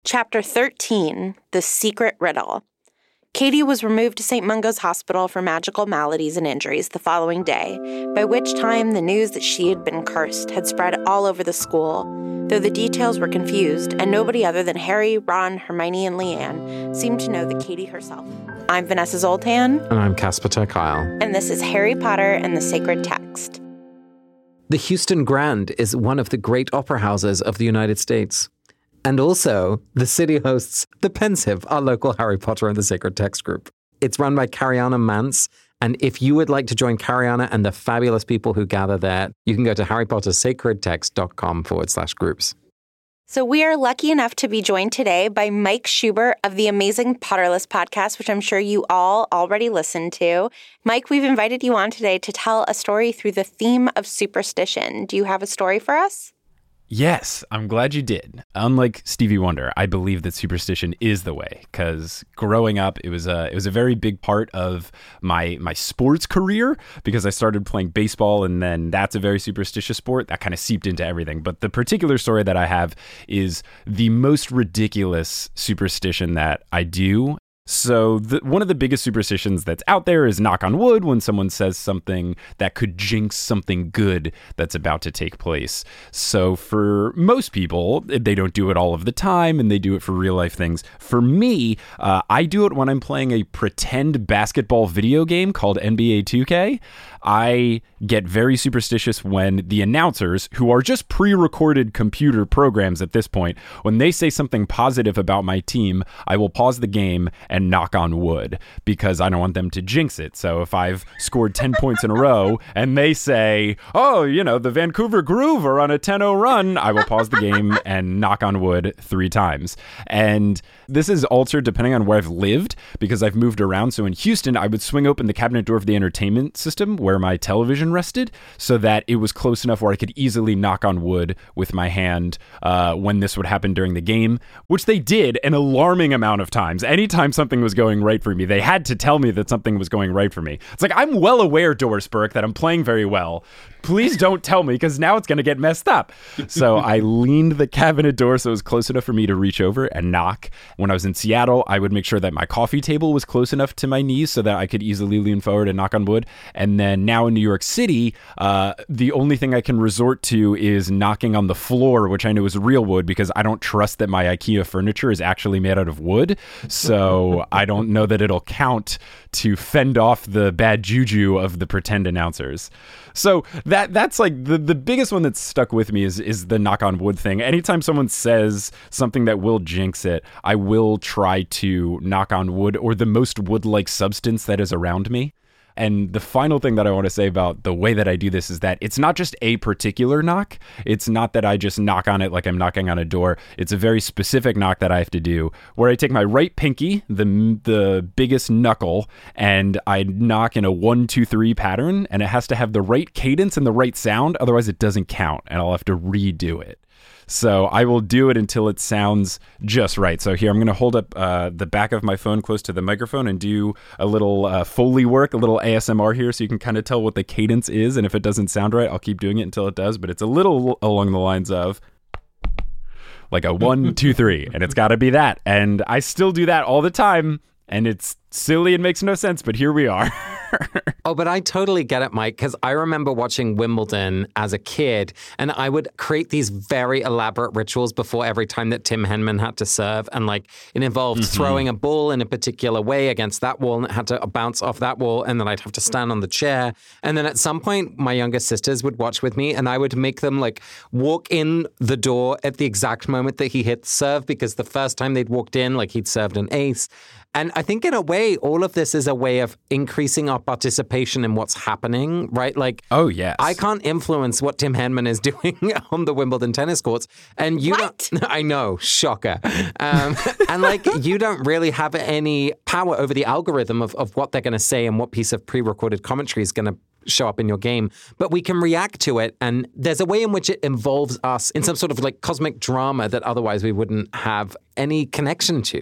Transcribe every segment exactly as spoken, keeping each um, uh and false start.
Chapter thirteen, The Secret Riddle. Katie was removed to Saint Mungo's Hospital for magical maladies and injuries the following day, by which time the news that she had been cursed had spread all over the school, though the details were confused, and nobody other than Harry, Ron, Hermione, and Leanne seemed to know the Katie herself. I'm Vanessa Zoltan. And I'm Casper ter Kuile. And this is Harry Potter and the Sacred Text. The Houston Grand is one of the great opera houses of the United States. And also, the city hosts The Pensive, our local Harry Potter and the Sacred Text group. It's run by Cariana Mance, and if you would like to join Cariana and the fabulous people who gather there, you can go to harrypottersacredtext.com forward slash groups. So we are lucky enough to be joined today by Mike Schubert of the amazing Potterless podcast, which I'm sure you all already listened to. Mike, we've invited you on today to tell a story through the theme of superstition. Do you have a story for us? Yes, I'm glad you did. Unlike Stevie Wonder, I believe that superstition is the way, because growing up, it was a it was a very big part of my my sports career, because I started playing baseball, and then that's a very superstitious sport. That kind of seeped into everything. But the particular story that I have is the most ridiculous superstition that I do. So the, one of the biggest superstitions that's out there is knock on wood when someone says something that could jinx something good that's about to take place. So for most people, they don't do it all of the time and they do it for real life things. For me, uh, I do it when I'm playing a pretend basketball video game called N B A two K. I get very superstitious when the announcers, who are just pre-recorded computer programs at this point, when they say something positive about my team, I will pause the game and knock on wood, because I don't want them to jinx it. So if I've scored ten points in a row and they say, oh, you know, the Vancouver Groove are on a ten oh run, I will pause the game and knock on wood three times. And this is altered depending on where I've lived, because I've moved around. So in Houston, I would swing open the cabinet door of the entertainment system where my television rested, so that it was close enough where I could easily knock on wood with my hand uh, when this would happen during the game, which they did an alarming amount of times. Anytime something was going right for me, they had to tell me that something was going right for me. It's like, I'm well aware, Doris Burke, that I'm playing very well. Please don't tell me, because now it's going to get messed up. So I leaned the cabinet door so it was close enough for me to reach over and knock. When I was in Seattle, I would make sure that my coffee table was close enough to my knees so that I could easily lean forward and knock on wood. And then now in New York City, uh, the only thing I can resort to is knocking on the floor, which I know is real wood, because I don't trust that my IKEA furniture is actually made out of wood. So I don't know that it'll count to fend off the bad juju of the pretend announcers. So that that's like the, the biggest one that's stuck with me is is the knock on wood thing. Anytime someone says something that will jinx it, I will try to knock on wood or the most wood-like substance that is around me. And the final thing that I want to say about the way that I do this is that it's not just a particular knock. It's not that I just knock on it like I'm knocking on a door. It's a very specific knock that I have to do, where I take my right pinky, the the biggest knuckle, and I knock in a one, two, three pattern, and it has to have the right cadence and the right sound. Otherwise, it doesn't count, and I'll have to redo it. So I will do it until it sounds just right. So here, I'm going to hold up uh, the back of my phone close to the microphone and do a little uh, Foley work, a little A S M R here, so you can kind of tell what the cadence is. And if it doesn't sound right, I'll keep doing it until it does. But it's a little along the lines of like a one, two, three. And it's got to be that. And I still do that all the time. And it's silly and makes no sense, but here we are. Oh, but I totally get it, Mike, because I remember watching Wimbledon as a kid, and I would create these very elaborate rituals before every time that Tim Henman had to serve. And like it involved mm-hmm. throwing a ball in a particular way against that wall, and it had to bounce off that wall, and then I'd have to stand on the chair. And then at some point, my younger sisters would watch with me, and I would make them like walk in the door at the exact moment that he hit serve, because the first time they'd walked in, like he'd served an ace. And I think in a way, all of this is a way of increasing our participation in what's happening, right? Like, oh, yes. I can't influence what Tim Henman is doing on the Wimbledon tennis courts. And you what? don't, I know, shocker. Um, and like, you don't really have any power over the algorithm of, of what they're going to say and what piece of pre-recorded commentary is going to show up in your game, but we can react to it. And there's a way in which it involves us in some sort of like cosmic drama that otherwise we wouldn't have any connection to.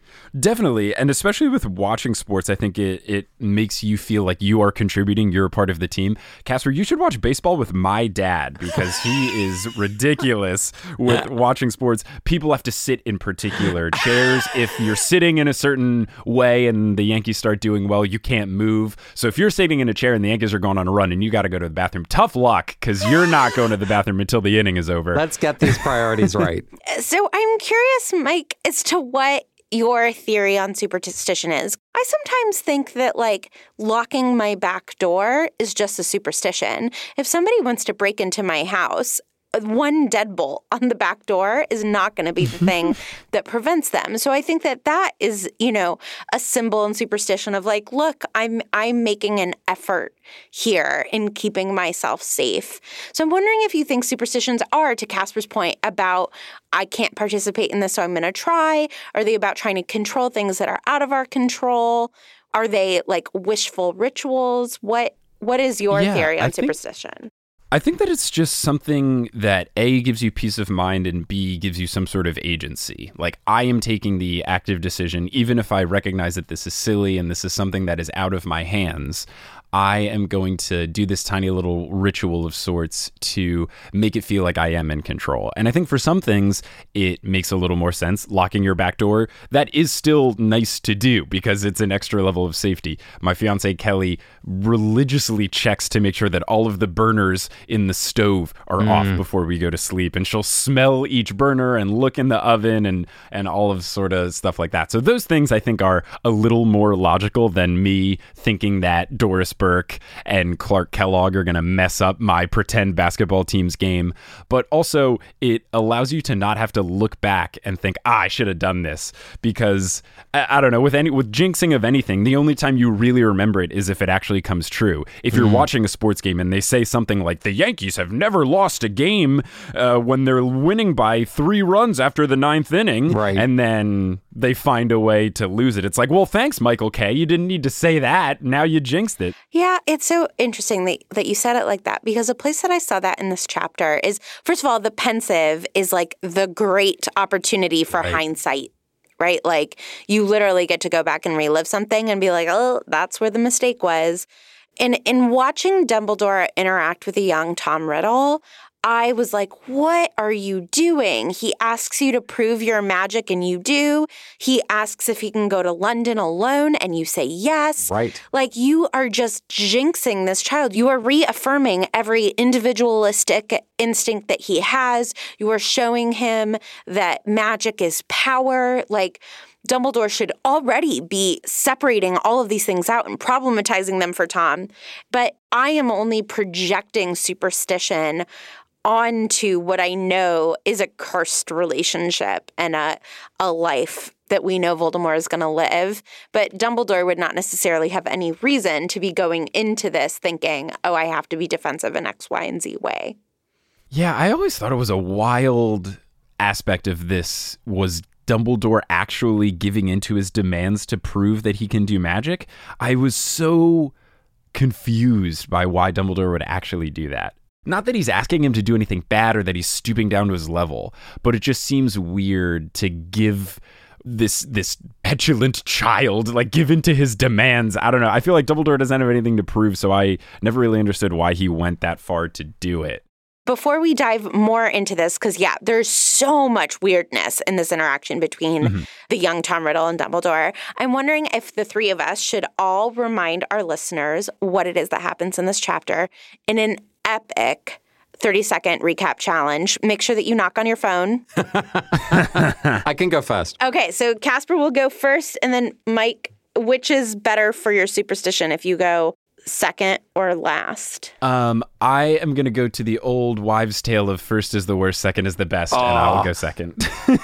Definitely. And especially with watching sports, I think it, it makes you feel like you are contributing. You're a part of the team. Casper, you should watch baseball with my dad because he is ridiculous with watching sports. People have to sit in particular chairs. If you're sitting in a certain way and the Yankees start doing well, you can't move. So if you're sitting in a chair and the Yankees are going on a run and you got to go to the bathroom, tough luck because you're not going to the bathroom until the inning is over. Let's get these priorities right. So I'm curious, Mike, as to what your theory on superstition is. I sometimes think that, like, locking my back door is just a superstition. If somebody wants to break into my house, one deadbolt on the back door is not going to be the thing that prevents them. So I think that that is, you know, a symbol and superstition of like, look, I'm I'm making an effort here in keeping myself safe. So I'm wondering if you think superstitions are, to Casper's point about I can't participate in this, so I'm going to try. Are they about trying to control things that are out of our control? Are they like wishful rituals? What What is your yeah, theory on I think- superstition? I think that it's just something that A, gives you peace of mind, and B, gives you some sort of agency. Like, I am taking the active decision, even if I recognize that this is silly and this is something that is out of my hands. I am going to do this tiny little ritual of sorts to make it feel like I am in control. And I think for some things, it makes a little more sense. Locking your back door, that is still nice to do because it's an extra level of safety. My fiance, Kelly, religiously checks to make sure that all of the burners in the stove are mm. off before we go to sleep. And she'll smell each burner and look in the oven and, and all of sort of stuff like that. So those things I think are a little more logical than me thinking that Doris Burke and Clark Kellogg are going to mess up my pretend basketball team's game. But also it allows you to not have to look back and think, ah, I should have done this, because I, I don't know, with any with jinxing of anything, the only time you really remember it is if it actually comes true. If you're mm. watching a sports game and they say something like the Yankees have never lost a game uh, when they're winning by three runs after the ninth inning, right. and then they find a way to lose it. It's like, well, thanks, Michael K. You didn't need to say that. Now you jinxed it. Yeah, it's so interesting that, that you said it like that, because a place that I saw that in this chapter is, first of all, the pensive is like the great opportunity for right. hindsight, right? Like you literally get to go back and relive something and be like, oh, that's where the mistake was. And in watching Dumbledore interact with a young Tom Riddle, I was like, what are you doing? He asks you to prove your magic and you do. He asks if he can go to London alone and you say yes. Right. Like you are just jinxing this child. You are reaffirming every individualistic instinct that he has. You are showing him that magic is power. Like Dumbledore should already be separating all of these things out and problematizing them for Tom. But I am only projecting superstition onto what I know is a cursed relationship and a a life that we know Voldemort is going to live. But Dumbledore would not necessarily have any reason to be going into this thinking, oh, I have to be defensive in X, Y, and Z way. Yeah, I always thought it was a wild aspect of this was Dumbledore actually giving into his demands to prove that he can do magic. I was so confused by why Dumbledore would actually do that. Not that he's asking him to do anything bad or that he's stooping down to his level, but it just seems weird to give this this petulant child, like, give in to his demands. I don't know. I feel like Dumbledore doesn't have anything to prove, so I never really understood why he went that far to do it. Before we dive more into this, because, yeah, there's so much weirdness in this interaction between mm-hmm. the young Tom Riddle and Dumbledore, I'm wondering if the three of us should all remind our listeners what it is that happens in this chapter in an epic thirty-second recap challenge. Make sure that you knock on your phone. I can go first. Okay, so Casper will go first, and then Mike, which is better for your superstition, if you go second or last? Um, I am going to go to the old wives' tale of first is the worst, second is the best, oh. and I will go second.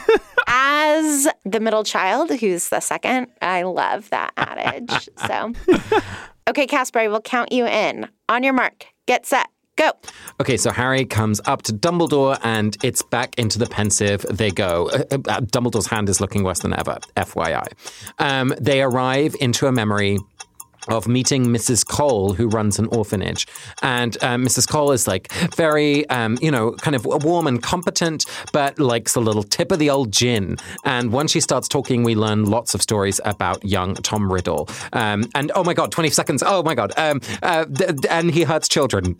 As the middle child, who's the second, I love that adage. So, okay, Casper, I will count you in. On your mark, get set. Go. Okay, so Harry comes up to Dumbledore and it's back into the pensive. They go. Uh, uh, Dumbledore's hand is looking worse than ever, F Y I. Um, they arrive into a memory of meeting Missus Cole, who runs an orphanage. And uh, Missus Cole is like very, um, you know, kind of warm and competent, but likes a little tip of the old gin. And once she starts talking, we learn lots of stories about young Tom Riddle. Um, and oh my God, twenty seconds. Oh my God. Um, uh, th- and he hurts children.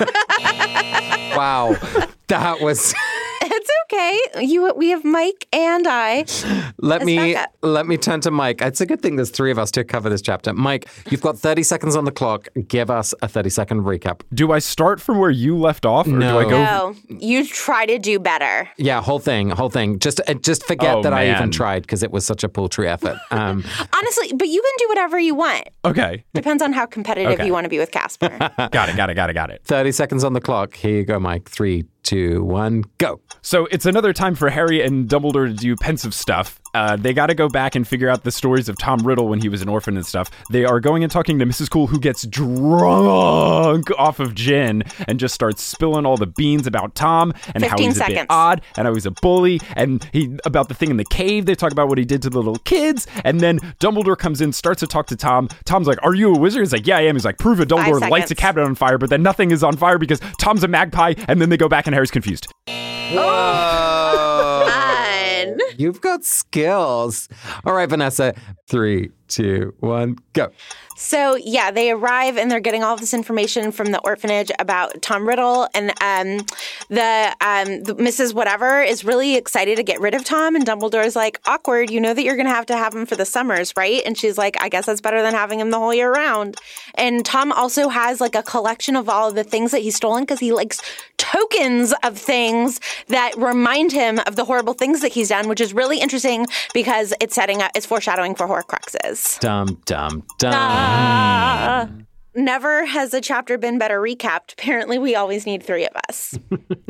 Wow. That was... It's okay. You, we have Mike and I. Let me let me turn to Mike. It's a good thing there's three of us to cover this chapter. Mike, you've got thirty seconds on the clock. Give us a thirty second recap. Do I start from where you left off, or no. do I go? No, you try to do better. Yeah, whole thing, whole thing. Just uh, just forget oh, that man. I even tried because it was such a paltry effort. Um, Honestly, but you can do whatever you want. Okay. Depends on how competitive Okay. you want to be with Casper. Got it, got it, got it, got it. thirty seconds on the clock. Here you go, Mike. Three, two, one, go. So it's another time for Harry and Dumbledore to do pensive stuff. Uh, they got to go back and figure out the stories of Tom Riddle when he was an orphan and stuff. They are going and talking to Missus Cole, who gets drunk off of gin and just starts spilling all the beans about Tom and how he's seconds. a bit odd and how he's a bully and he about the thing in the cave. They talk about what he did to the little kids. And then Dumbledore comes in, starts to talk to Tom. Tom's like, "Are you a wizard?" He's like, "Yeah, I am." He's like, "Prove it." Dumbledore Five lights a seconds. cabinet on fire, but then nothing is on fire because Tom's a magpie. And then they go back and Harry's confused. Whoa. Fun. You've got skills. All right, Vanessa. Three, two, one, go. So, yeah, they arrive and they're getting all this information from the orphanage about Tom Riddle. And um, the, um, the Missus Whatever is really excited to get rid of Tom. And Dumbledore's like, awkward. You know that you're going to have to have him for the summers, right? And she's like, I guess that's better than having him the whole year round. And Tom also has like a collection of all of the things that he's stolen because he likes tokens of things that remind him of the horrible things that he's done, which is really interesting because it's setting up, it's foreshadowing for Horcruxes. Dum, dum, dum. Uh, never has a chapter been better recapped. Apparently, we always need three of us.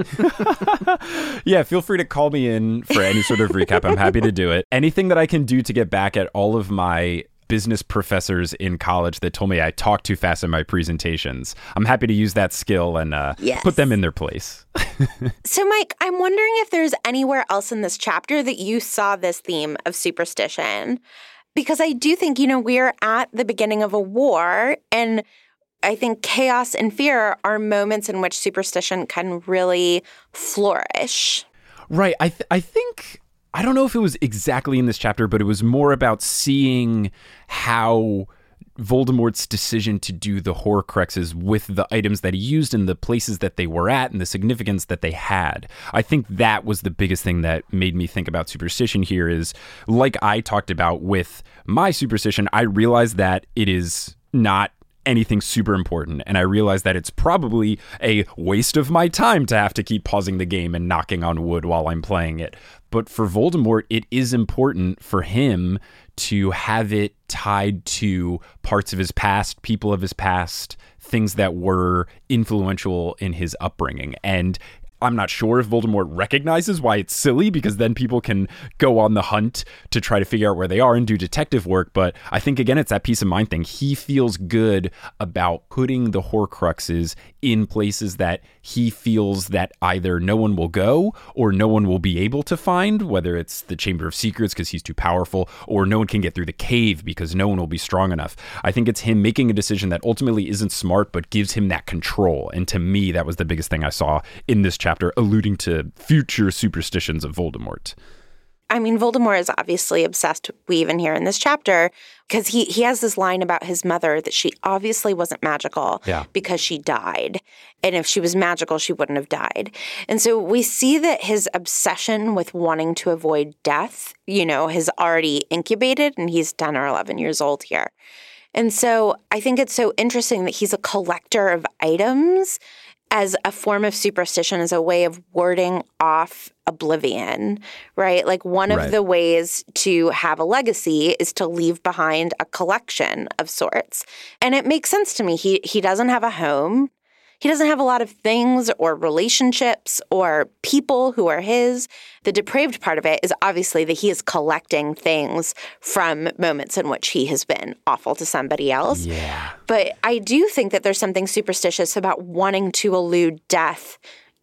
Yeah, feel free to call me in for any sort of recap. I'm happy to do it. Anything that I can do to get back at all of my business professors in college that told me I talk too fast in my presentations, I'm happy to use that skill and uh, Yes. put them in their place. So, Mike, I'm wondering if there's anywhere else in this chapter that you saw this theme of superstition. Because I do think, you know, we're at the beginning of a war, and I think chaos and fear are moments in which superstition can really flourish. Right. I th- I think, I don't know if it was exactly in this chapter, but it was more about seeing how Voldemort's decision to do the Horcruxes with the items that he used and the places that they were at and the significance that they had. I think that was the biggest thing that made me think about superstition here is, like I talked about with my superstition, I realized that it is not anything super important. And I realized that it's probably a waste of my time to have to keep pausing the game and knocking on wood while I'm playing it. But for Voldemort, it is important for him to have it tied to parts of his past, people of his past, things that were influential in his upbringing. And I'm not sure if Voldemort recognizes why it's silly, because then people can go on the hunt to try to figure out where they are and do detective work. But I think, again, it's that peace of mind thing. He feels good about putting the Horcruxes in places that he feels that either no one will go or no one will be able to find, whether it's the Chamber of Secrets because he's too powerful, or no one can get through the cave because no one will be strong enough. I think it's him making a decision that ultimately isn't smart, but gives him that control. And to me, that was the biggest thing I saw in this chapter, alluding to future superstitions of Voldemort. I mean, Voldemort is obviously obsessed, we even hear in this chapter, because he, he has this line about his mother that she obviously wasn't magical Yeah. because she died. And if she was magical, she wouldn't have died. And so we see that his obsession with wanting to avoid death, you know, has already incubated, and he's ten or eleven years old here. And so I think it's so interesting that he's a collector of items as a form of superstition, as a way of warding off oblivion, right? Like one of Right. the ways to have a legacy is to leave behind a collection of sorts. And it makes sense to me. He he doesn't have a home. He doesn't have a lot of things or relationships or people who are his. The depraved part of it is obviously that he is collecting things from moments in which he has been awful to somebody else. Yeah. But I do think that there's something superstitious about wanting to elude death,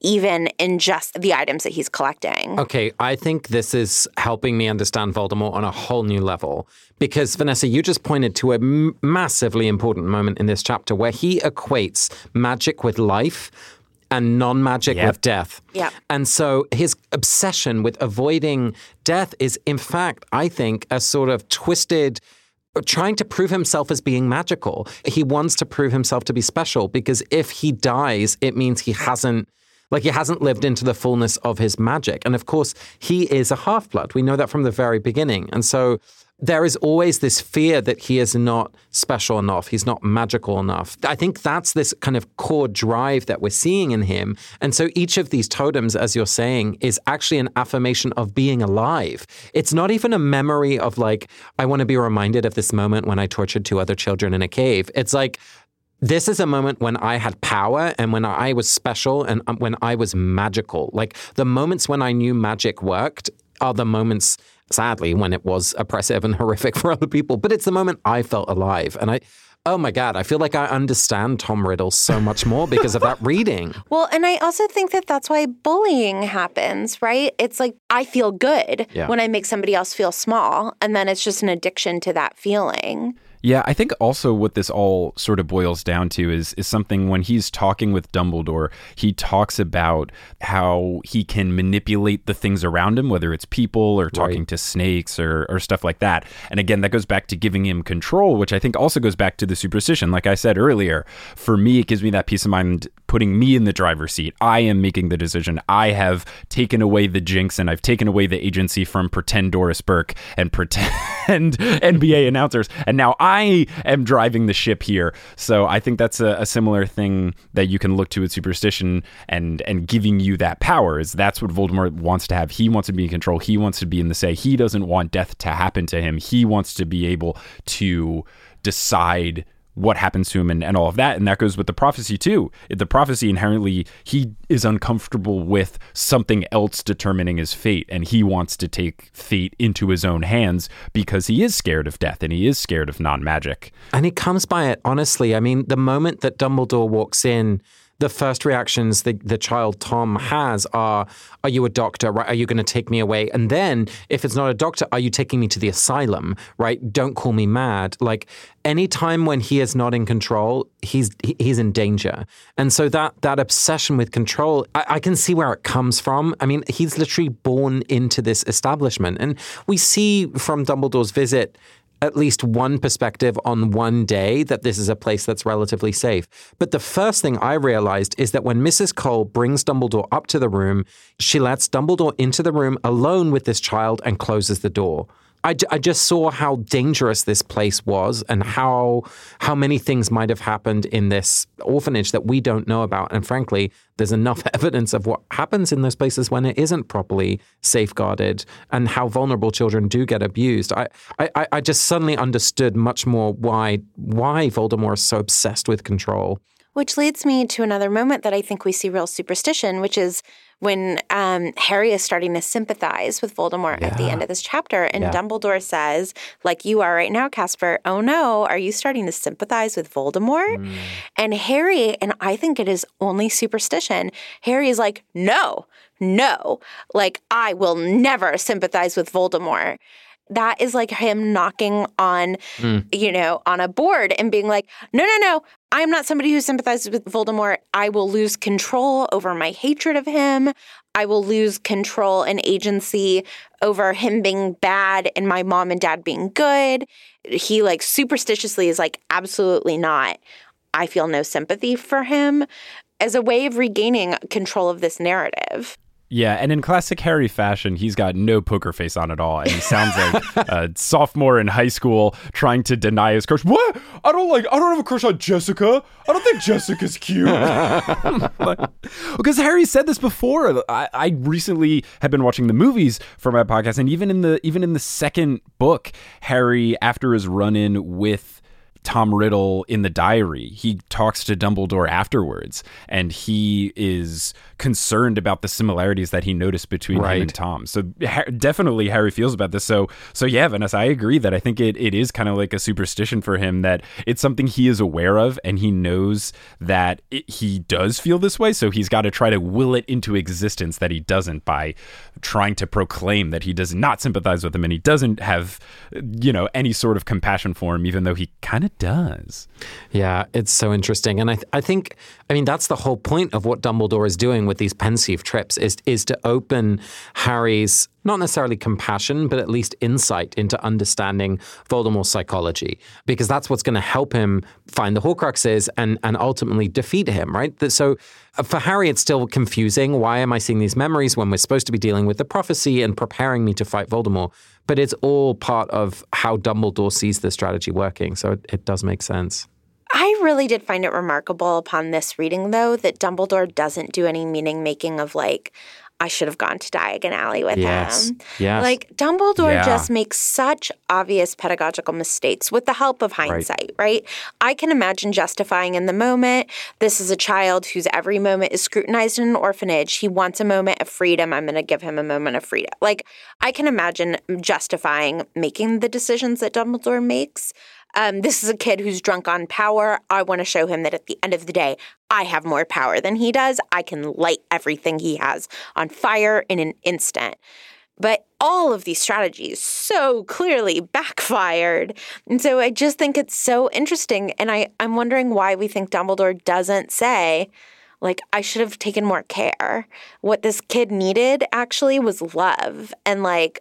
even in just the items that he's collecting. Okay, I think this is helping me understand Voldemort on a whole new level. Because, Vanessa, you just pointed to a m- massively important moment in this chapter where he equates magic with life and non-magic Yep. with death. Yep. And so his obsession with avoiding death is, in fact, I think, a sort of twisted trying to prove himself as being magical. He wants to prove himself to be special because if he dies, it means he hasn't Like he hasn't lived into the fullness of his magic. And of course, he is a half-blood. We know that from the very beginning. And so there is always this fear that he is not special enough. He's not magical enough. I think that's this kind of core drive that we're seeing in him. And so each of these totems, as you're saying, is actually an affirmation of being alive. It's not even a memory of like, I want to be reminded of this moment when I tortured two other children in a cave. It's like, this is a moment when I had power and when I was special and when I was magical. Like the moments when I knew magic worked are the moments, sadly, when it was oppressive and horrific for other people. But it's the moment I felt alive. And I, oh my God, I feel like I understand Tom Riddle so much more because of that reading. Well, and I also think that that's why bullying happens, right? It's like I feel good Yeah. when I make somebody else feel small. And then it's just an addiction to that feeling. Yeah, I think also what this all sort of boils down to is is something when he's talking with Dumbledore, he talks about how he can manipulate the things around him, whether it's people or talking Right. to snakes or, or stuff like that. And again, that goes back to giving him control, which I think also goes back to the superstition. Like I said earlier, for me, it gives me that peace of mind, putting me in the driver's seat. I am making the decision. I have taken away the jinx and I've taken away the agency from pretend Doris Burke and pretend N B A announcers. And now I I am driving the ship here. So I think that's a, a similar thing that you can look to with superstition and and giving you that power. Is that's what Voldemort wants to have. He wants to be in control. He wants to be in the say. He doesn't want death to happen to him. He wants to be able to decide what happens to him and, and all of that. And that goes with the prophecy too. The prophecy inherently, he is uncomfortable with something else determining his fate. And he wants to take fate into his own hands because he is scared of death and he is scared of non-magic. And he comes by it honestly. I mean, the moment that Dumbledore walks in, the first reactions the, the child Tom has are, are you a doctor? Right? Are you going to take me away? And then if it's not a doctor, are you taking me to the asylum? Right? Don't call me mad. Like anytime when he is not in control, he's he's in danger. And so that that obsession with control, I, I can see where it comes from. I mean, he's literally born into this establishment. And we see from Dumbledore's visit at least one perspective on one day that this is a place that's relatively safe. But the first thing I realized is that when Missus Cole brings Dumbledore up to the room, she lets Dumbledore into the room alone with this child and closes the door. I, I just saw how dangerous this place was and how how many things might have happened in this orphanage that we don't know about. And frankly, there's enough evidence of what happens in those places when it isn't properly safeguarded and how vulnerable children do get abused. I, I, I just suddenly understood much more why why Voldemort is so obsessed with control. Which leads me to another moment that I think we see real superstition, which is when um, Harry is starting to sympathize with Voldemort Yeah. at the end of this chapter. And Yeah. Dumbledore says, like you are right now, Casper, oh no, are you starting to sympathize with Voldemort? Mm. And Harry, and I think it is only superstition, Harry is like, no, no, like I will never sympathize with Voldemort. That is like him knocking on, mm. you know, on a board and being like, no, no, no, I'm not somebody who sympathizes with Voldemort. I will lose control over my hatred of him. I will lose control and agency over him being bad and my mom and dad being good. He like superstitiously is like, absolutely not. I feel no sympathy for him as a way of regaining control of this narrative. Yeah, and in classic Harry fashion, he's got no poker face on at all, and he sounds like a sophomore in high school trying to deny his crush. What? I don't like. I don't have a crush on Jessica. I don't think Jessica's cute. Because Harry said this before. I, I recently have been watching the movies for my podcast, and even in the even in the second book, Harry, after his run-in with Tom Riddle in the diary, he talks to Dumbledore afterwards, and he is concerned about the similarities that he noticed between right. him and Tom. So ha- definitely Harry feels about this. So so yeah, Vanessa, I agree that I think it, it is kind of like a superstition for him, that it's something he is aware of, and he knows that it, he does feel this way. So he's got to try to will it into existence that he doesn't, by trying to proclaim that he does not sympathize with him, and he doesn't have, you know, any sort of compassion for him, even though he kind of does. Yeah, it's so interesting. And I th- I think, I mean, that's the whole point of what Dumbledore is doing with these Pensieve trips, is, is to open Harry's, not necessarily compassion, but at least insight into understanding Voldemort's psychology, because that's what's going to help him find the Horcruxes and, and ultimately defeat him, right? So for Harry, it's still confusing. Why am I seeing these memories when we're supposed to be dealing with the prophecy and preparing me to fight Voldemort? But it's all part of how Dumbledore sees the strategy working. So it, it does make sense. I really did find it remarkable upon this reading, though, that Dumbledore doesn't do any meaning making of like, I should have gone to Diagon Alley with yes. him. Yes. Like, Dumbledore yeah. just makes such obvious pedagogical mistakes with the help of hindsight, right. right? I can imagine justifying in the moment, this is a child whose every moment is scrutinized in an orphanage. He wants a moment of freedom. I'm going to give him a moment of freedom. Like, I can imagine justifying making the decisions that Dumbledore makes. Um, this is a kid who's drunk on power. I want to show him that at the end of the day, I have more power than he does. I can light everything he has on fire in an instant. But all of these strategies so clearly backfired. And so I just think it's so interesting. And I, I'm wondering why we think Dumbledore doesn't say, like, I should have taken more care. What this kid needed actually was love. And, like,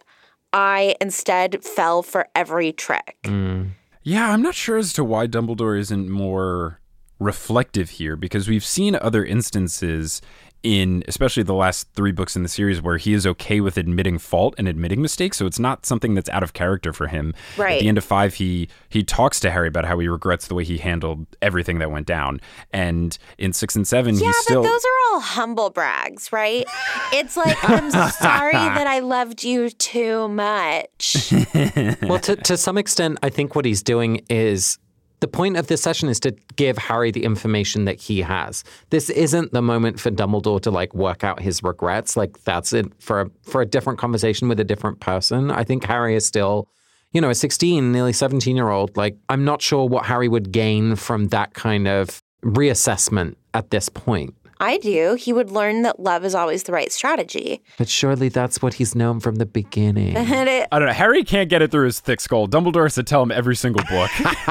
I instead fell for every trick. Mm. Yeah, I'm not sure as to why Dumbledore isn't more reflective here, because we've seen other instances in especially the last three books in the series where he is okay with admitting fault and admitting mistakes. So it's not something that's out of character for him. Right. At the end of five, he he talks to Harry about how he regrets the way he handled everything that went down. And in six and seven, yeah, he's still... but those are all humble brags, right? It's like, I'm sorry that I loved you too much. Well, to, to some extent, I think what he's doing is, the point of this session is to give Harry the information that he has. This isn't the moment for Dumbledore to like work out his regrets. Like that's it for a, for a different conversation with a different person. I think Harry is still, you know, a sixteen, nearly seventeen year old. Like, I'm not sure what Harry would gain from that kind of reassessment at this point. I do. He would learn that love is always the right strategy. But surely that's what he's known from the beginning. it, I don't know. Harry can't get it through his thick skull. Dumbledore has to tell him every single book.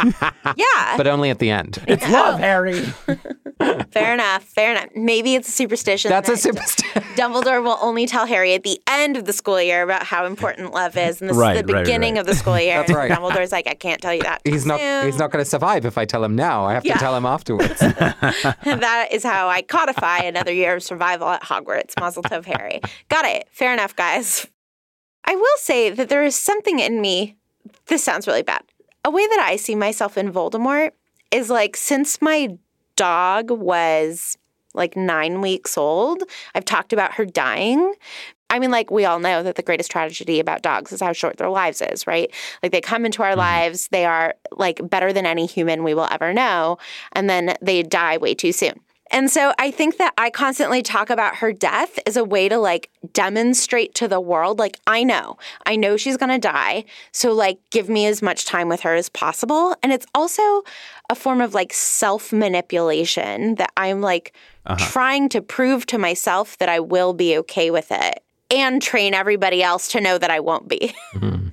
yeah. But only at the end. It's love, Harry. Fair enough. Fair enough. Maybe it's a superstition. That's that a superstition. Dumbledore will only tell Harry at the end of the school year about how important love is. And this right, is the beginning right, right. of the school year. That's right. Dumbledore's like, I can't tell you that. He's not soon. he's not going to survive if I tell him now. I have Yeah. to tell him afterwards. That is how I codify another year of survival at Hogwarts. Mazel tov, Harry. Got it. Fair enough, guys. I will say that there is something in me, this sounds really bad, a way that I see myself in Voldemort is like, since my dog was like nine weeks old, I've talked about her dying. I mean, like, we all know that the greatest tragedy about dogs is how short their lives is, right? Like, they come into our mm-hmm. lives, they are, like, better than any human we will ever know, and then they die way too soon. And so I think that I constantly talk about her death as a way to, like, demonstrate to the world, like, I know. I know she's going to die, so, like, give me as much time with her as possible. And it's also a form of, like, self-manipulation that I'm, like, uh-huh. trying to prove to myself that I will be okay with it. And train everybody else to know that I won't be. Mm-hmm.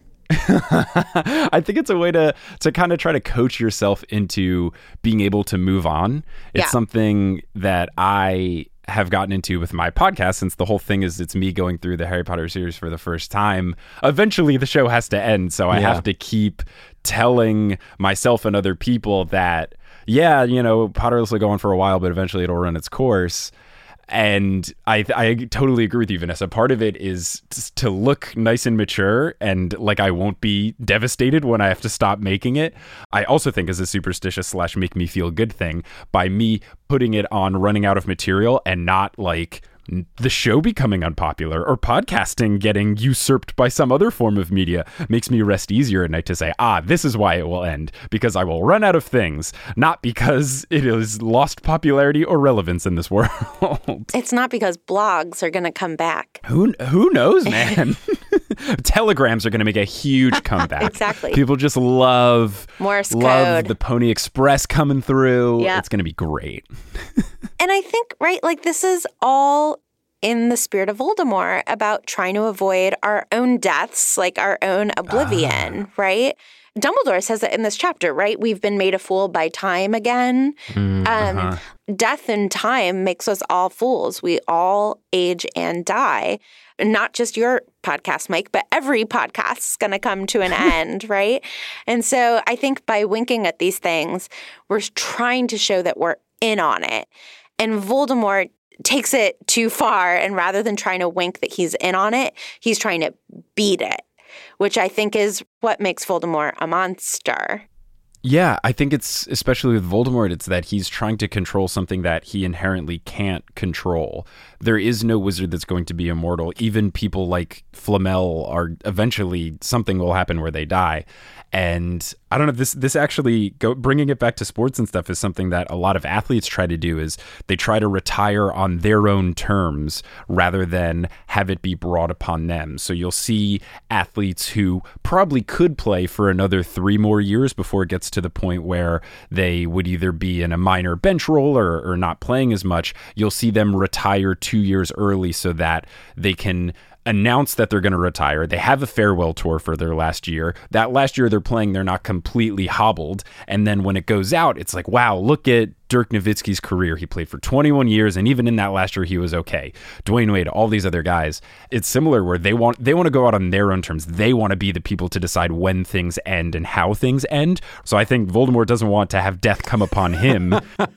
I think it's a way to to kind of try to coach yourself into being able to move on. It's yeah. something that I have gotten into with my podcast, since the whole thing is it's me going through the Harry Potter series for the first time. Eventually the show has to end, so I yeah. have to keep telling myself and other people that, yeah, you know, Potterless will go on for a while, but eventually it'll run its course. And I I totally agree with you, Vanessa. Part of it is to look nice and mature and like I won't be devastated when I have to stop making it. I also think is a superstitious slash make me feel good thing by me putting it on running out of material and not like the show becoming unpopular or podcasting getting usurped by some other form of media makes me rest easier at night to say, ah, this is why it will end, because I will run out of things, not because it has lost popularity or relevance in this world. It's not because blogs are going to come back. Who who knows, man? Telegrams are going to make a huge comeback. Exactly. People just love Morse love code. the Pony Express coming through. Yep. It's going to be great. And I think, right, like this is all in the spirit of Voldemort about trying to avoid our own deaths, like our own oblivion, ah. right? Dumbledore says it in this chapter, right? We've been made a fool by time again. Mm, um, uh-huh. Death and time makes us all fools. We all age and die. Not just your podcast, Mike, but every podcast is going to come to an end, right? And so I think by winking at these things, we're trying to show that we're in on it. And Voldemort takes it too far, and rather than trying to wink that he's in on it, he's trying to beat it, which I think is what makes Voldemort a monster. Yeah, I think it's, especially with Voldemort, it's that he's trying to control something that he inherently can't control. There is no wizard that's going to be immortal. Even people like Flamel are eventually, something will happen where they die. And I don't know, this this actually, go, bringing it back to sports and stuff is something that a lot of athletes try to do, is they try to retire on their own terms rather than have it be brought upon them. So you'll see athletes who probably could play for another three more years before it gets to the point where they would either be in a minor bench role or, or not playing as much. You'll see them retire two years early so that they can announce that they're going to retire. They have a farewell tour for their last year. That last year they're playing, they're not completely hobbled. And then when it goes out, it's like, wow, look at Dirk Nowitzki's career. He played for twenty-one years, and even in that last year, he was okay. Dwayne Wade, all these other guys. It's similar where they want they want to go out on their own terms. They want to be the people to decide when things end and how things end. So I think Voldemort doesn't want to have death come upon him.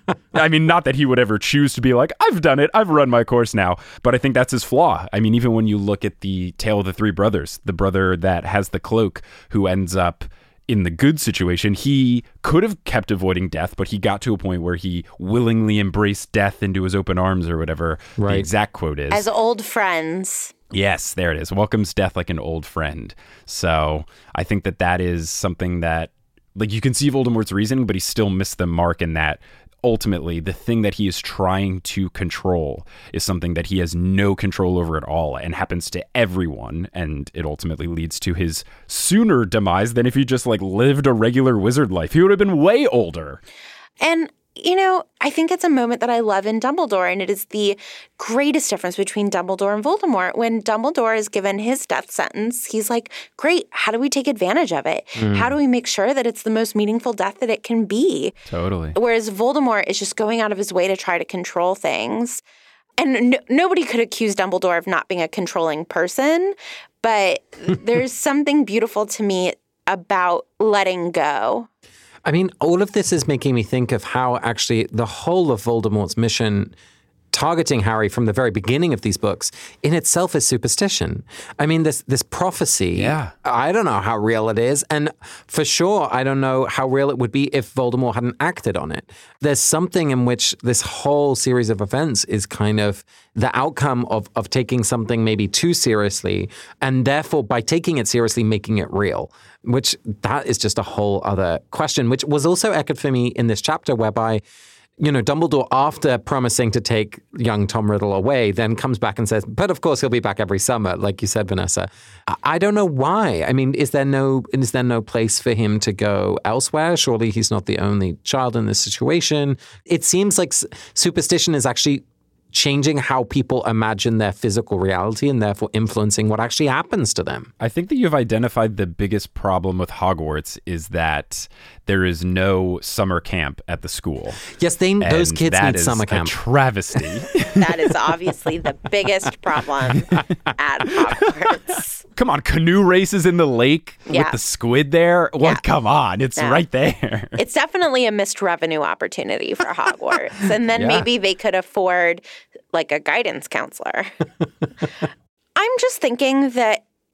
I mean, not that he would ever choose to be like, I've done it, I've run my course now. But I think that's his flaw. I mean, even when you look at the Tale of the Three Brothers, the brother that has the cloak who ends up in the good situation, he could have kept avoiding death, but he got to a point where he willingly embraced death into his open arms, or whatever right. the exact quote is. As old friends. Yes, there it is. Welcomes death like an old friend. So I think that that is something that, like, you can see Voldemort's reasoning, but he still missed the mark in that ultimately the thing that he is trying to control is something that he has no control over at all and happens to everyone, and it ultimately leads to his sooner demise than if he just like lived a regular wizard life. He would have been way older. And you know, I think it's a moment that I love in Dumbledore, and it is the greatest difference between Dumbledore and Voldemort. When Dumbledore is given his death sentence, he's like, great, how do we take advantage of it? Mm. How do we make sure that it's the most meaningful death that it can be? Totally. Whereas Voldemort is just going out of his way to try to control things. And no, nobody could accuse Dumbledore of not being a controlling person, but there's something beautiful to me about letting go. I mean, all of this is making me think of how actually the whole of Voldemort's mission targeting Harry from the very beginning of these books in itself is superstition. I mean, this this prophecy, yeah. I don't know how real it is. And for sure, I don't know how real it would be if Voldemort hadn't acted on it. There's something in which this whole series of events is kind of the outcome of, of taking something maybe too seriously, and therefore by taking it seriously, making it real. Which that is just a whole other question, which was also echoed for me in this chapter whereby, you know, Dumbledore, after promising to take young Tom Riddle away, then comes back and says, but of course he'll be back every summer, like you said, Vanessa. I don't know why. I mean, is there no is there no place for him to go elsewhere? Surely he's not the only child in this situation. It seems like superstition is actually changing how people imagine their physical reality and therefore influencing what actually happens to them. I think that you've identified the biggest problem with Hogwarts is that there is no summer camp at the school. Yes, they, those kids need summer camp. That is a travesty. That is obviously the biggest problem at Hogwarts. Come on, canoe races in the lake yeah. with the squid there? Well, yeah. come on, it's no. right there. It's definitely a missed revenue opportunity for Hogwarts. And then yeah. maybe they could afford like a guidance counselor. I'm just thinking that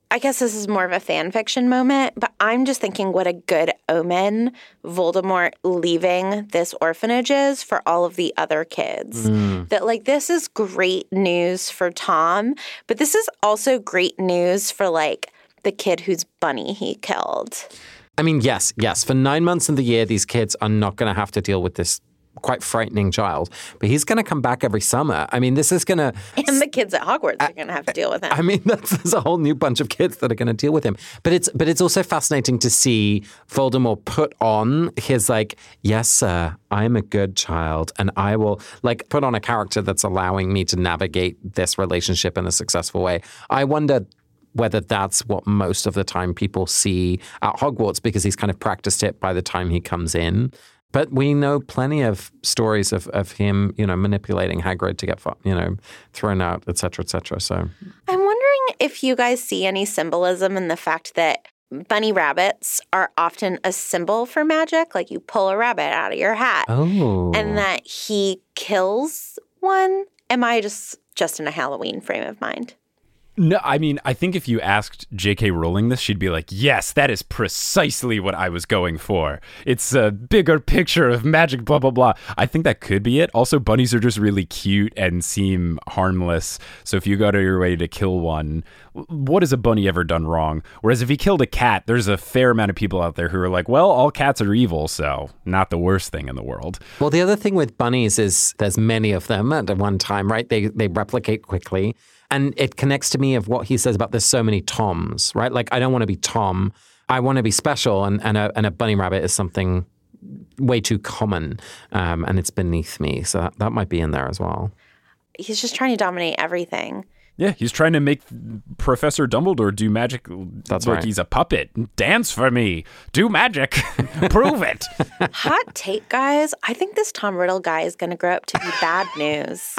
I guess this is more of a fan fiction moment, but I'm just thinking what a good omen Voldemort leaving this orphanage is for all of the other kids. Mm. That, like, this is great news for Tom, but this is also great news for, like, the kid whose bunny he killed. I mean, yes, yes. For nine months of the year, these kids are not going to have to deal with this quite frightening child, but he's going to come back every summer. I mean, this is going to... And the kids at Hogwarts are going to have to deal with him. I mean, that's, there's a whole new bunch of kids that are going to deal with him. But it's but it's also fascinating to see Voldemort put on his, like, yes, sir, I'm a good child, and I will, like, put on a character that's allowing me to navigate this relationship in a successful way. I wonder whether that's what most of the time people see at Hogwarts, because he's kind of practiced it by the time he comes in. But we know plenty of stories of, of him, you know, manipulating Hagrid to get, you know, thrown out, et cetera, et cetera. So I'm wondering if you guys see any symbolism in the fact that bunny rabbits are often a symbol for magic. Like, you pull a rabbit out of your hat. Oh. And that he kills one. Am I just, just in a Halloween frame of mind? No, I mean, I think if you asked J K Rowling this, she'd be like, yes, that is precisely what I was going for. It's a bigger picture of magic, blah, blah, blah. I think that could be it. Also, bunnies are just really cute and seem harmless. So if you go to your way to kill one, what has a bunny ever done wrong? Whereas if he killed a cat, there's a fair amount of people out there who are like, well, all cats are evil, so not the worst thing in the world. Well, the other thing with bunnies is there's many of them at one time, right? They they replicate quickly. And it connects to me of what he says about there's so many Toms, right? Like, I don't want to be Tom. I want to be special. And, and, a, and a bunny rabbit is something way too common. Um, and it's beneath me. So that, that might be in there as well. He's just trying to dominate everything. Yeah, he's trying to make Professor Dumbledore do magic. That's like right. He's a puppet. Dance for me. Do magic. Prove it. Hot take, guys. I think this Tom Riddle guy is going to grow up to be bad news.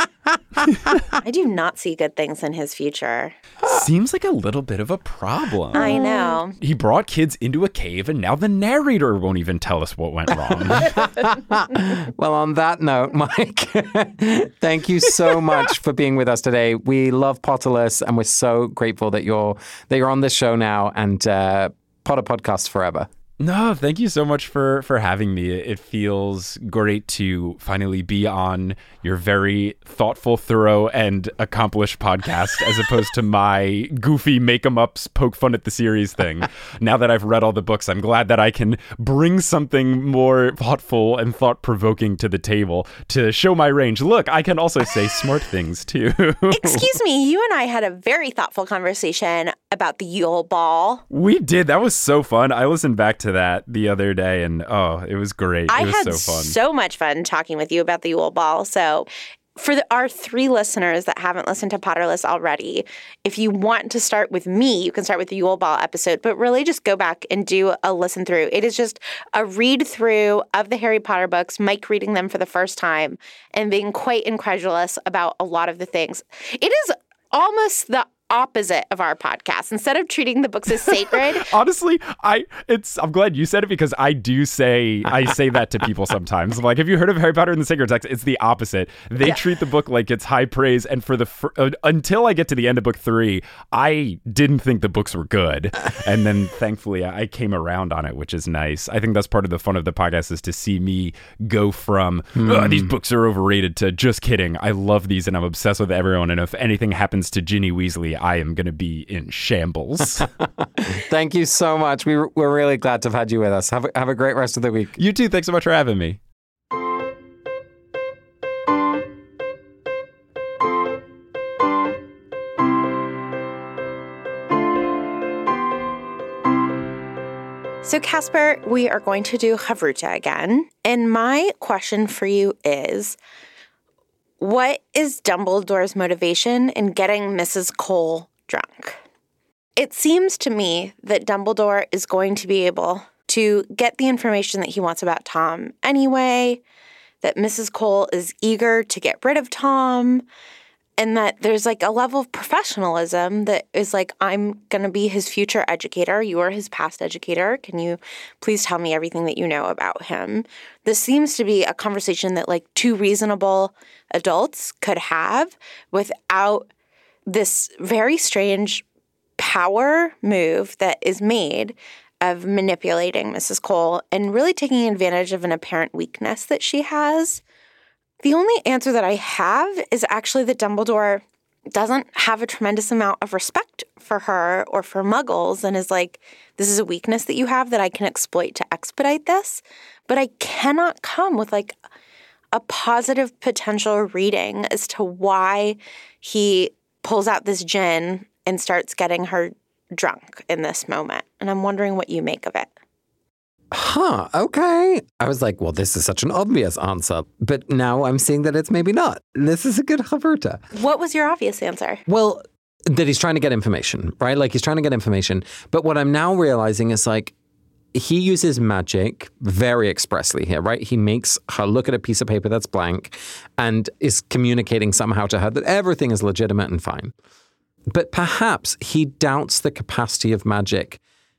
I do not see good things in his future. Seems like a little bit of a problem. I know. He brought kids into a cave, and now the narrator won't even tell us what went wrong. Well, on that note, Mike, thank you so much for being with us today. We love Potterless, and we're so grateful that you're that you're on this show now, and uh, Potter Podcast forever. No, thank you so much for, for having me. It feels great to finally be on your very thoughtful, thorough, and accomplished podcast as opposed to my goofy make-em-ups, poke fun at the series thing. Now that I've read all the books, I'm glad that I can bring something more thoughtful and thought-provoking to the table to show my range. Look, I can also say smart things, too. Excuse me, you and I had a very thoughtful conversation about the Yule Ball. We did. That was so fun. I listened back to to that the other day, and oh, it was great. I it was had so fun. so much fun talking with you about the Yule Ball. So for the, our three listeners that haven't listened to Potterless already, if you want to start with me, you can start with the Yule Ball episode, but really just go back and do a listen through. It is just a read through of the Harry Potter books, Mike reading them for the first time and being quite incredulous about a lot of the things. It is almost the opposite of our podcast. Instead of treating the books as sacred. Honestly, I it's I'm glad you said it, because I do say I say that to people sometimes. I'm like, have you heard of Harry Potter and the Sacred Text? It's the opposite. They yeah. treat the book like it's high praise, and for the fr- uh, until I get to the end of book three, I didn't think the books were good, and then thankfully I came around on it, which is nice. I think that's part of the fun of the podcast, is to see me go from mm. oh, these books are overrated to just kidding, I love these and I'm obsessed with everyone, and if anything happens to Ginny Weasley, I am going to be in shambles. Thank you so much. We, we're really glad to have had you with us. Have a, have a great rest of the week. You too. Thanks so much for having me. So, Casper, we are going to do Havruta again. And my question for you is, what is Dumbledore's motivation in getting Missus Cole drunk? It seems to me that Dumbledore is going to be able to get the information that he wants about Tom anyway, that Missus Cole is eager to get rid of Tom, and that there's like a level of professionalism that is like, I'm going to be his future educator. You are his past educator. Can you please tell me everything that you know about him? This seems to be a conversation that like two reasonable adults could have without this very strange power move that is made of manipulating Missus Cole and really taking advantage of an apparent weakness that she has. The only answer that I have is actually that Dumbledore doesn't have a tremendous amount of respect for her or for Muggles and is like, this is a weakness that you have that I can exploit to expedite this. But I cannot come with like a positive potential reading as to why he pulls out this gin and starts getting her drunk in this moment. And I'm wondering what you make of it. Huh, okay. I was like, well, this is such an obvious answer. But now I'm seeing that it's maybe not. This is a good Roberta. What was your obvious answer? Well, that he's trying to get information, right? Like he's trying to get information. But what I'm now realizing is like, he uses magic very expressly here, right? He makes her look at a piece of paper that's blank and is communicating somehow to her that everything is legitimate and fine. But perhaps he doubts the capacity of magic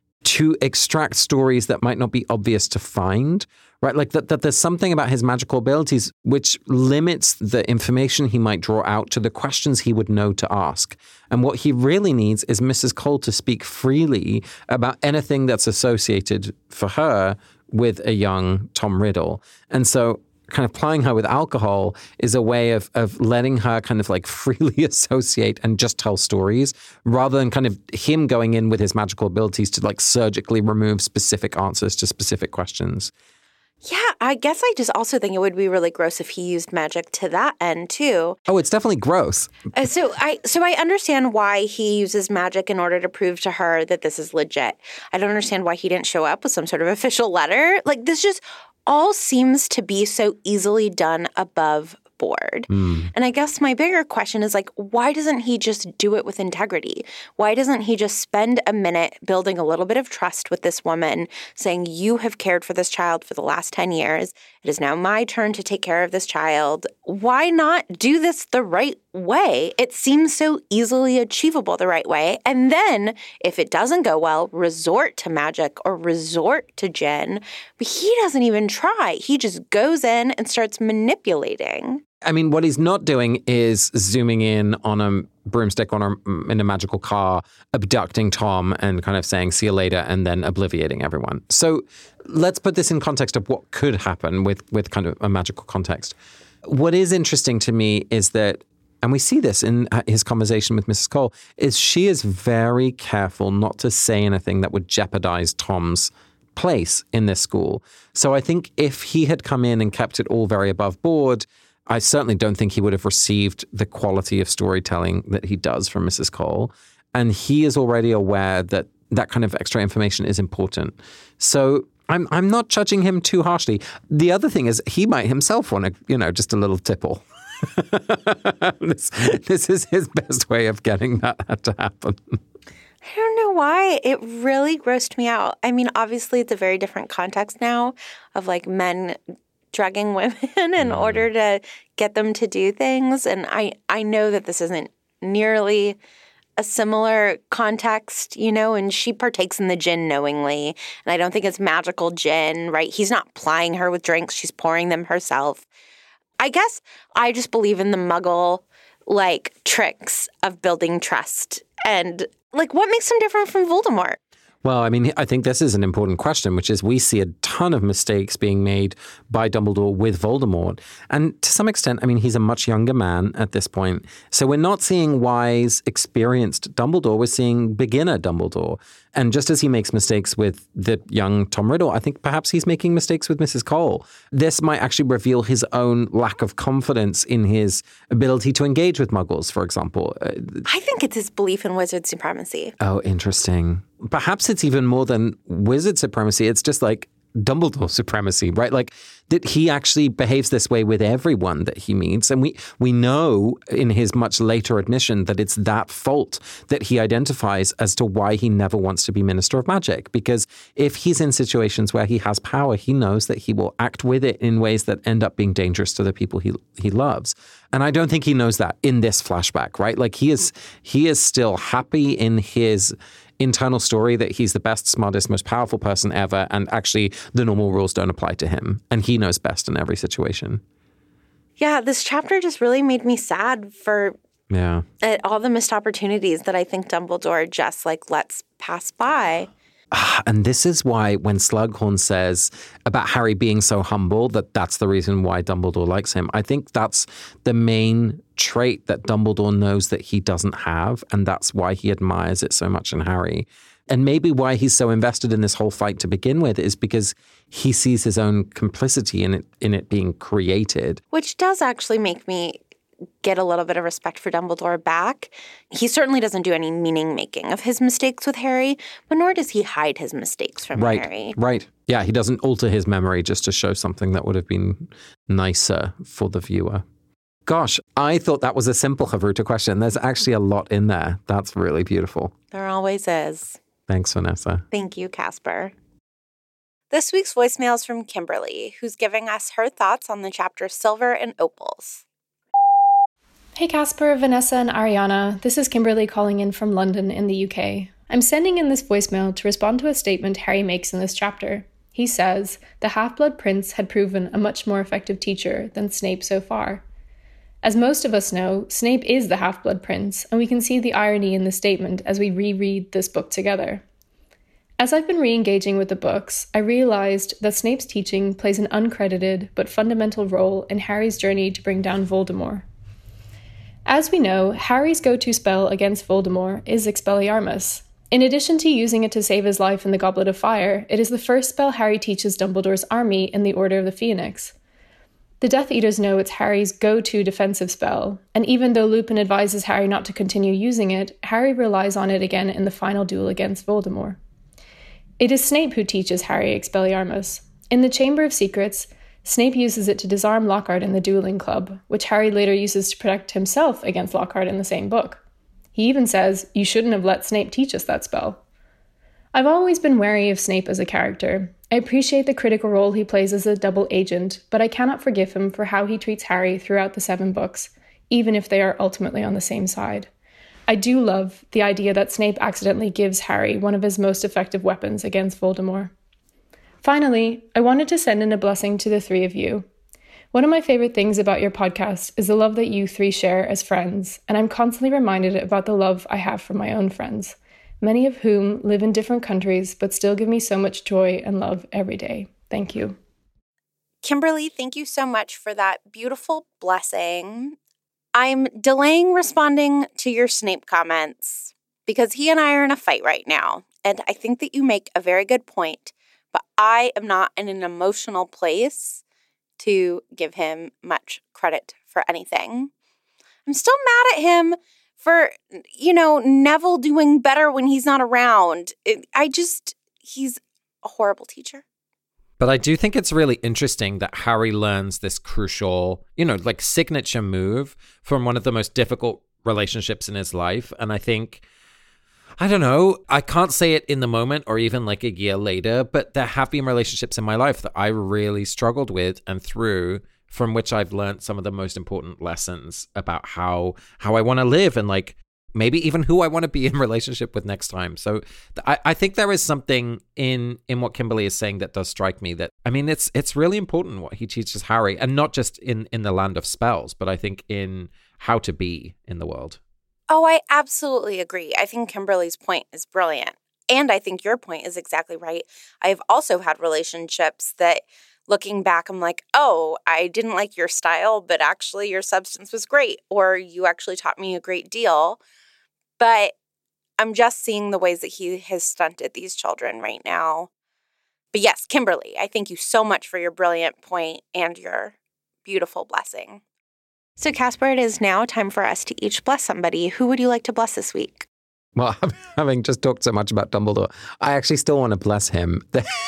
to extract stories that might not be obvious to find, right? Like that, that there's something about his magical abilities which limits the information he might draw out to the questions he would know to ask. And what he really needs is Missus Cole to speak freely about anything that's associated for her with a young Tom Riddle. And so kind of plying her with alcohol is a way of of letting her kind of like freely associate and just tell stories rather than kind of him going in with his magical abilities to like surgically remove specific answers to specific questions. Yeah, I guess I just also think it would be really gross if he used magic to that end too. Oh, it's definitely gross. Uh, so I so I understand why he uses magic in order to prove to her that this is legit. I don't understand why he didn't show up with some sort of official letter. Like this just all seems to be so easily done above board. Mm. And I guess my bigger question is like, why doesn't he just do it with integrity? Why doesn't he just spend a minute building a little bit of trust with this woman, saying, you have cared for this child for the last ten years. It is now my turn to take care of this child. Why not do this the right way? It seems so easily achievable the right way. And then if it doesn't go well, resort to magic or resort to gin. But he doesn't even try. He just goes in and starts manipulating. I mean, what he's not doing is zooming in on a broomstick on a, in a magical car, abducting Tom and kind of saying, see you later, and then obliviating everyone. So let's put this in context of what could happen with, with kind of a magical context. What is interesting to me is that, and we see this in his conversation with Missus Cole, is she is very careful not to say anything that would jeopardize Tom's place in this school. So I think if he had come in and kept it all very above board, I certainly don't think he would have received the quality of storytelling that he does from Missus Cole. And he is already aware that that kind of extra information is important. So I'm I'm not judging him too harshly. The other thing is he might himself want to, you know, just a little tipple. this, this is his best way of getting that to happen. I don't know why. It really grossed me out. I mean, obviously it's a very different context now of like men drugging women in mm. order to get them to do things. And I, I know that this isn't nearly a similar context, you know, and she partakes in the gin knowingly. And I don't think it's magical gin, right? He's not plying her with drinks. She's pouring them herself. I guess I just believe in the Muggle, like, tricks of building trust. And, like, what makes him different from Voldemort? Well, I mean, I think this is an important question, which is we see a ton of mistakes being made by Dumbledore with Voldemort. And to some extent, I mean, he's a much younger man at this point. So we're not seeing wise, experienced Dumbledore. We're seeing beginner Dumbledore. And just as he makes mistakes with the young Tom Riddle, I think perhaps he's making mistakes with Missus Cole. This might actually reveal his own lack of confidence in his ability to engage with Muggles, for example. I think it's his belief in wizard supremacy. Oh, interesting. Perhaps it's even more than wizard supremacy. It's just like Dumbledore supremacy, right? Like that he actually behaves this way with everyone that he meets. And we, we know in his much later admission that it's that fault that he identifies as to why he never wants to be Minister of Magic. Because if he's in situations where he has power, he knows that he will act with it in ways that end up being dangerous to the people he he loves. And I don't think he knows that in this flashback, right? Like he is he is still happy in his internal story that he's the best, smartest, most powerful person ever, and actually the normal rules don't apply to him. And he knows best in every situation. Yeah, this chapter just really made me sad for Yeah. At all the missed opportunities that I think Dumbledore just like lets pass by. And this is why when Slughorn says about Harry being so humble, that that's the reason why Dumbledore likes him. I think that's the main trait that Dumbledore knows that he doesn't have. And that's why he admires it so much in Harry. And maybe why he's so invested in this whole fight to begin with is because he sees his own complicity in it, in it being created. Which does actually make me get a little bit of respect for Dumbledore back. He certainly doesn't do any meaning-making of his mistakes with Harry, but nor does he hide his mistakes from right, Harry. Right, yeah, he doesn't alter his memory just to show something that would have been nicer for the viewer. Gosh, I thought that was a simple Havruta question. There's actually a lot in there. That's really beautiful. There always is. Thanks, Vanessa. Thank you, Casper. This week's voicemail is from Kimberly, who's giving us her thoughts on the chapter Silver and Opals. Hey Casper, Vanessa, and Ariana. This is Kimberly calling in from London in the U K. I'm sending in this voicemail to respond to a statement Harry makes in this chapter. He says, the Half-Blood Prince had proven a much more effective teacher than Snape so far. As most of us know, Snape is the Half-Blood Prince, and we can see the irony in the statement as we reread this book together. As I've been re-engaging with the books, I realized that Snape's teaching plays an uncredited but fundamental role in Harry's journey to bring down Voldemort. As we know, Harry's go-to spell against Voldemort is Expelliarmus. In addition to using it to save his life in the Goblet of Fire, it is the first spell Harry teaches Dumbledore's army in the Order of the Phoenix. The Death Eaters know it's Harry's go-to defensive spell, and even though Lupin advises Harry not to continue using it, Harry relies on it again in the final duel against Voldemort. It is Snape who teaches Harry Expelliarmus. In the Chamber of Secrets, Snape uses it to disarm Lockhart in the Dueling Club, which Harry later uses to protect himself against Lockhart in the same book. He even says, you shouldn't have let Snape teach us that spell. I've always been wary of Snape as a character. I appreciate the critical role he plays as a double agent, but I cannot forgive him for how he treats Harry throughout the seven books, even if they are ultimately on the same side. I do love the idea that Snape accidentally gives Harry one of his most effective weapons against Voldemort. Finally, I wanted to send in a blessing to the three of you. One of my favorite things about your podcast is the love that you three share as friends, and I'm constantly reminded about the love I have from my own friends, many of whom live in different countries but still give me so much joy and love every day. Thank you. Kimberly, thank you so much for that beautiful blessing. I'm delaying responding to your Snape comments because he and I are in a fight right now, and I think that you make a very good point. But I am not in an emotional place to give him much credit for anything. I'm still mad at him for, you know, Neville doing better when he's not around. It, I just, he's a horrible teacher. But I do think it's really interesting that Harry learns this crucial, you know, like signature move from one of the most difficult relationships in his life. And I think, I don't know, I can't say it in the moment or even like a year later, but there have been relationships in my life that I really struggled with and through, from which I've learned some of the most important lessons about how how I want to live and like maybe even who I want to be in relationship with next time. So I, I think there is something in in what Kimberly is saying that does strike me that, I mean, it's it's really important what he teaches Harry, and not just in, in the land of spells, but I think in how to be in the world. Oh, I absolutely agree. I think Kimberly's point is brilliant. And I think your point is exactly right. I've also had relationships that, looking back, I'm like, oh, I didn't like your style, but actually your substance was great. Or you actually taught me a great deal. But I'm just seeing the ways that he has stunted these children right now. But yes, Kimberly, I thank you so much for your brilliant point and your beautiful blessing. So, Casper, it is now time for us to each bless somebody. Who would you like to bless this week? Well, having just talked so much about Dumbledore, I actually still want to bless him.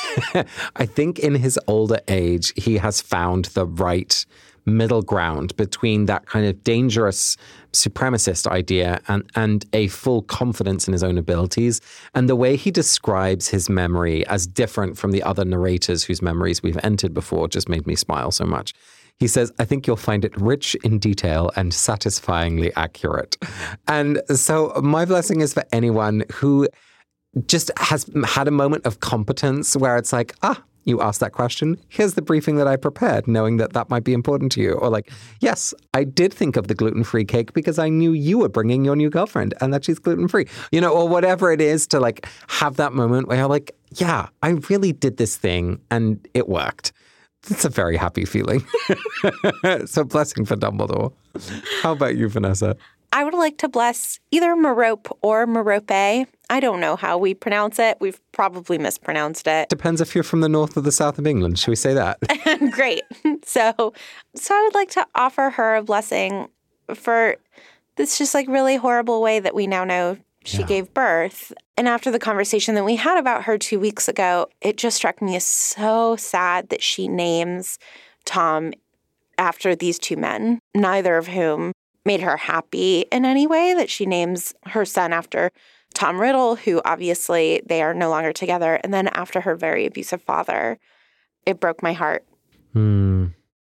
I think in his older age, he has found the right middle ground between that kind of dangerous supremacist idea and, and a full confidence in his own abilities. And the way he describes his memory as different from the other narrators whose memories we've entered before just made me smile so much. He says, I think you'll find it rich in detail and satisfyingly accurate. And so my blessing is for anyone who just has had a moment of competence where it's like, ah, you asked that question. Here's the briefing that I prepared, knowing that that might be important to you. Or like, yes, I did think of the gluten-free cake because I knew you were bringing your new girlfriend and that she's gluten-free. You know, or whatever it is to like have that moment where you're like, yeah, I really did this thing and it worked. It's a very happy feeling. It's a blessing for Dumbledore. How about you, Vanessa? I would like to bless either Merope or Merope. I don't know how we pronounce it. We've probably mispronounced it. Depends if you're from the north or the south of England. Should we say that? Great. So, so I would like to offer her a blessing for this just like really horrible way that we now know she yeah. gave birth. And after the conversation that we had about her two weeks ago, it just struck me as so sad that she names Tom after these two men, neither of whom made her happy in any way, that she names her son after Tom Riddle, who obviously they are no longer together, and then after her very abusive father. It broke my heart. Hmm.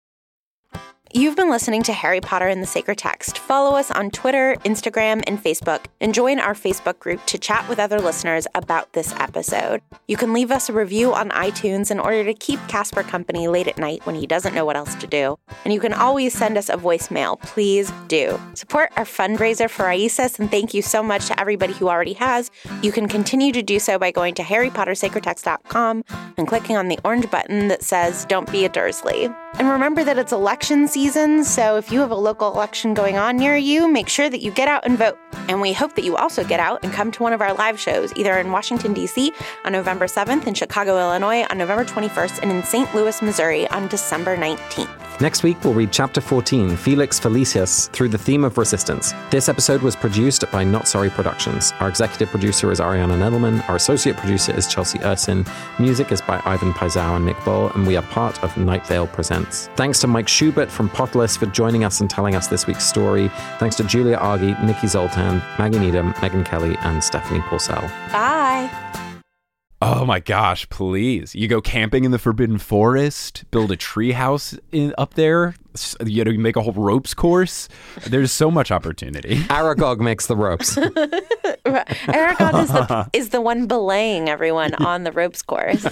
You've been listening to Harry Potter and the Sacred Text. Follow us on Twitter, Instagram, and Facebook, and join our Facebook group to chat with other listeners about this episode. You can leave us a review on iTunes in order to keep Casper company late at night when he doesn't know what else to do. And you can always send us a voicemail. Please do. Support our fundraiser for Isis, and thank you so much to everybody who already has. You can continue to do so by going to harry potter sacred text dot com and clicking on the orange button that says, Don't be a Dursley. And remember that it's election season, so if you have a local election going on near you, make sure that you get out and vote. And we hope that you also get out and come to one of our live shows, either in Washington, D C on November seventh, in Chicago, Illinois on November twenty-first, and in Saint Louis, Missouri on December nineteenth. Next week, we'll read Chapter fourteen, Felix Felicis, through the theme of resistance. This episode was produced by Not Sorry Productions. Our executive producer is Ariana Nedelman. Our associate producer is Chelsea Ursin. Music is by Ivan Paisau and Nick Bull, and we are part of Night Vale Presents. Thanks to Mike Schubert from Potless for joining us and telling us this week's story. Thanks to Julia Argy, Nikki Zoltan, Maggie Needham, Megan Kelly, and Stephanie Purcell. Bye. Oh my gosh, please. You go camping in the Forbidden Forest, build a tree house in, up there, you know, you make a whole ropes course. There's so much opportunity. Aragog makes the ropes. Aragog is the, is the one belaying everyone on the ropes course.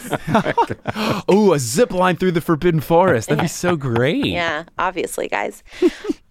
Oh, a zip line through the Forbidden Forest. That'd be so great. Yeah, obviously, guys.